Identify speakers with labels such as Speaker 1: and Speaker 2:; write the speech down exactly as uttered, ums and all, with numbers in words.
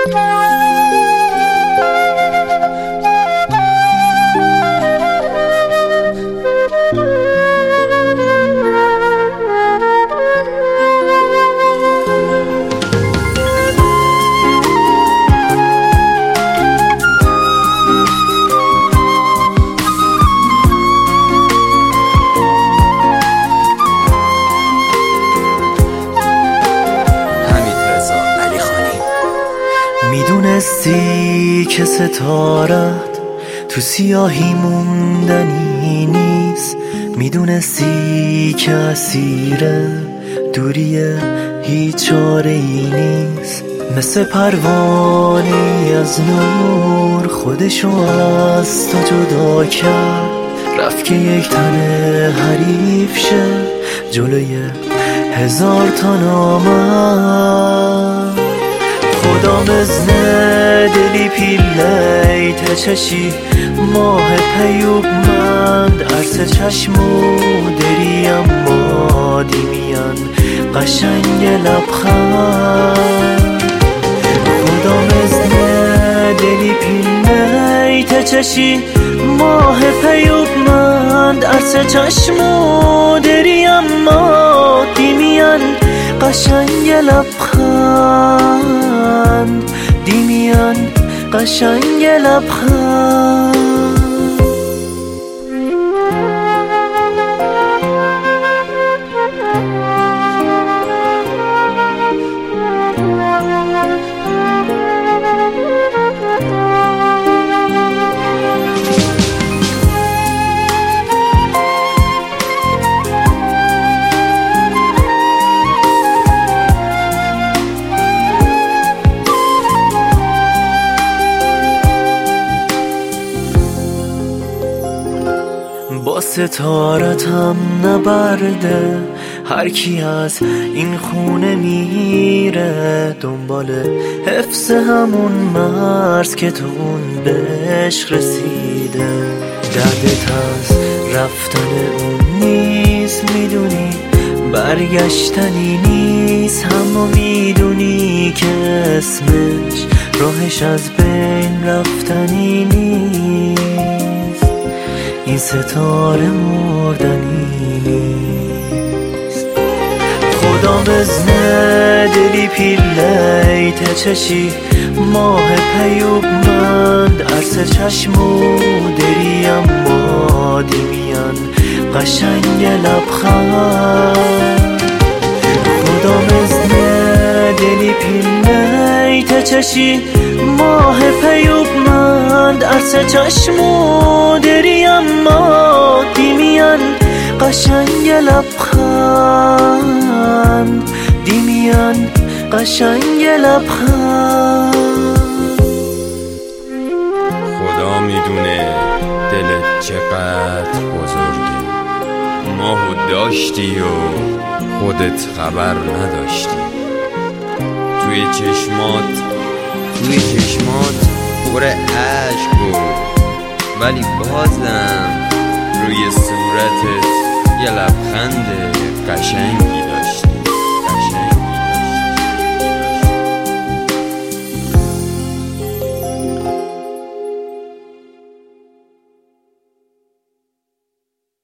Speaker 1: میدونستی که ستارت تو سیاهی موندنی نیست، میدونستی که اسیر دوری هیچ چاره‌ای نیست، مثل پروانه‌ای از نور خودشو از تو جدا کرد، رفت که یک تنه حریف شه جلوی هزار تا نامرد. خدا مزنه دلی پیلی تچشی ماه پیوب مند عرص چشمو دری اما دیمیان قشنگ لبخند. خدا مزنه دلی پیلی تچشی ماه پیوب مند عرص چشمو دری اما دیمیان قشنگ لبخند، دیمیان قشنگ لبخند. با ستارت هم نبرده، هر کی از این خونه میره دنبال حفظ همون مرز که تو اون بهش رسیده. دردت از رفتن اون نیست، میدونی برگشتنی نیست، اما میدونی که اسمش راهش از بین رفتنی نیست. این ستاره مردنی نیست. خدا بزنه دلی پیلی تچشی ماه پیوب مند عرص چشمو دری اما دیمیان قشنگ لبخند. خدا بزنه دلی پیلی تچشی ماه پیوب مند عرص چشمو دری اما دیمیان قشنگ لبخند، دیمیان قشنگ لبخند.
Speaker 2: خدا میدونه دلت چقدر بزرگه، ماهو داشتی و خودت خبر نداشتی. توی چشمات توی چشمات پر عشق بود، ولی بازم روی صورتت یه لبخند قشنگی